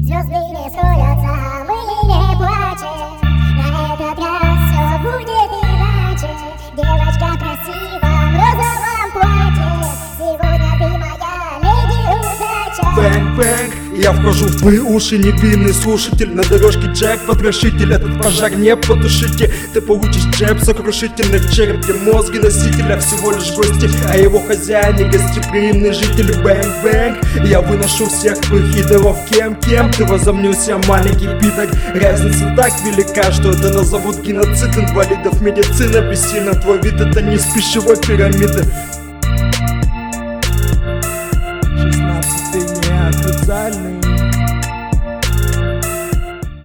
Звезды не сходятся, мы не плачем. На этот раз все будет иначе. Девочка красивая в розовом платье. Сегодня ты моя леди удача. Бэнг-бэнг, я вхожу в твои уши, невинный слушатель. На дорожке Джек, потрошитель, этот пожар не потушите. Ты получишь джеб сокрушительный в черепе. Мозги носителя всего лишь гости, а его хозяин не гостеприимный житель. Бэнг-бэнг, я выношу всех твоих идолов. Кем ты возомнился, маленький пидор. Разница так велика, что это назовут геноцид инвалидов. Медицина бессильна, твой вид это не из пищевой пирамиды.